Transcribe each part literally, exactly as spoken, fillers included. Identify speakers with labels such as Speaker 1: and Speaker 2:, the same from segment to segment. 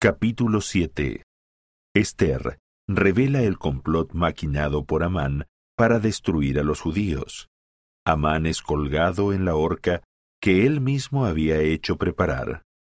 Speaker 1: Capítulo siete. Ester revela el complot maquinado por Amán para destruir a los judíos. Amán es colgado en la horca que él mismo había hecho preparar.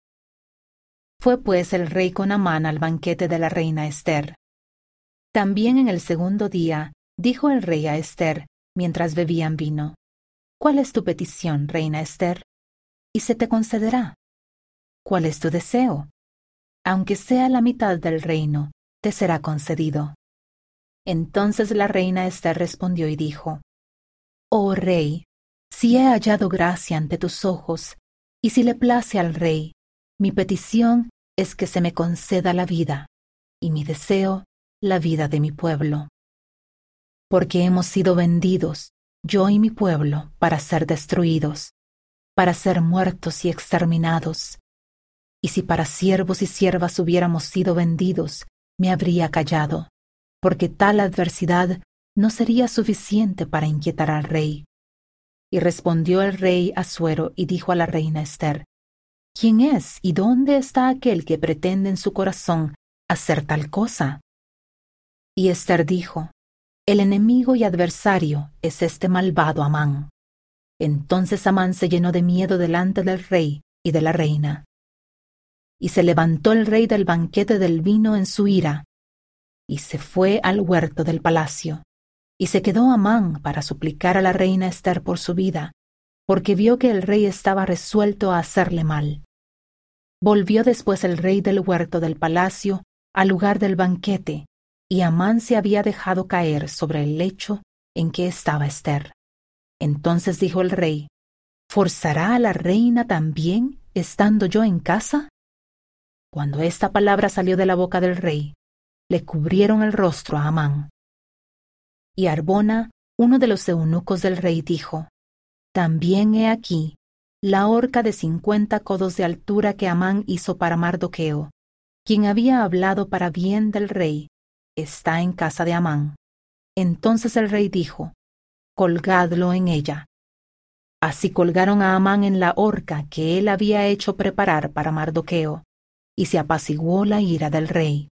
Speaker 2: Fue pues el rey con Amán al banquete de la reina Ester. También en el segundo día dijo el rey a Ester, mientras bebían vino: ¿Cuál es tu petición, reina Ester? Y se te concederá. ¿Cuál es tu deseo? Aunque sea la mitad del reino, te será concedido. Entonces la reina Ester respondió y dijo: Oh rey, si he hallado gracia ante tus ojos, y si le place al rey, mi petición es que se me conceda la vida, y mi deseo, la vida de mi pueblo. Porque hemos sido vendidos, yo y mi pueblo, para ser destruidos, para ser muertos y exterminados. Y si para siervos y siervas hubiéramos sido vendidos, me habría callado, porque tal adversidad no sería suficiente para inquietar al rey. Y respondió el rey Asuero y dijo a la reina Ester: ¿Quién es y dónde está aquel que pretende en su corazón hacer tal cosa? Y Ester dijo: El enemigo y adversario es este malvado Amán. Entonces Amán se llenó de miedo delante del rey y de la reina. Y se levantó el rey del banquete del vino en su ira, y se fue al huerto del palacio, y se quedó Amán para suplicar a la reina Ester por su vida, porque vio que el rey estaba resuelto a hacerle mal. Volvió después el rey del huerto del palacio al lugar del banquete, y Amán se había dejado caer sobre el lecho en que estaba Ester. Entonces dijo el rey: ¿Forzará a la reina también, estando yo en casa? Cuando esta palabra salió de la boca del rey, le cubrieron el rostro a Amán. Y Harbona, uno de los eunucos del rey, dijo: También he aquí la horca de cincuenta codos de altura que Amán hizo para Mardoqueo, quien había hablado para bien del rey, está en casa de Amán. Entonces el rey dijo: Colgadlo en ella. Así colgaron a Amán en la horca que él había hecho preparar para Mardoqueo, y se apaciguó la ira del rey.